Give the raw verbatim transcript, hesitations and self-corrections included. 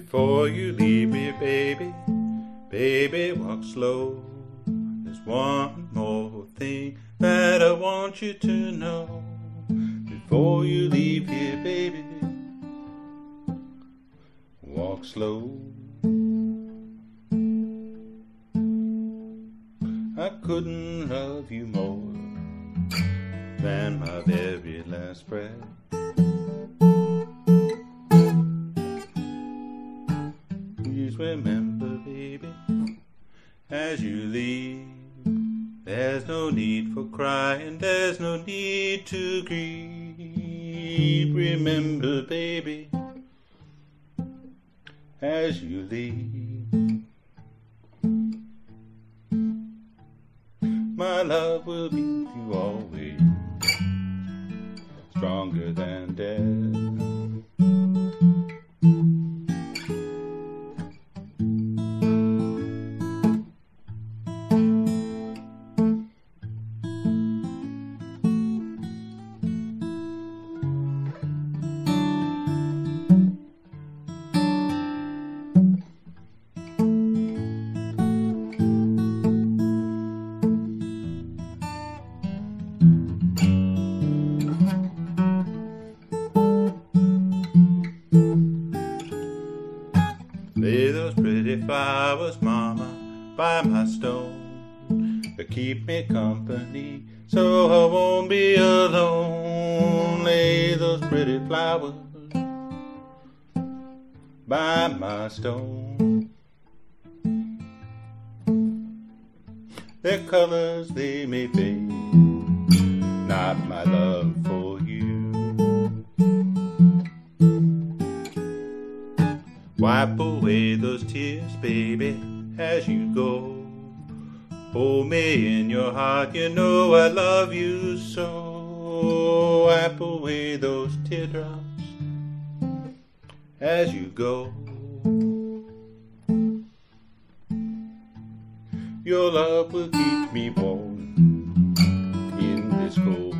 Before you leave me, baby, baby, walk slow. There's one more thing that I want you to know. Before you leave here, baby, walk slow. I couldn't love you more than my very last breath. Please remember, baby, as you leave, there's no need for crying, there's no need to grieve. Remember, baby, as you leave, my love will be with you always, stronger than death. Lay those pretty flowers, mama, by my stone, to keep me company, so I won't be alone. Lay those pretty flowers by my stone. Their colors they may fade, not my love for you. Wipe away those tears, baby, as you go. Hold me in your heart, you know I love you so. Wipe away those teardrops as you go. Your love will keep me warm in this cold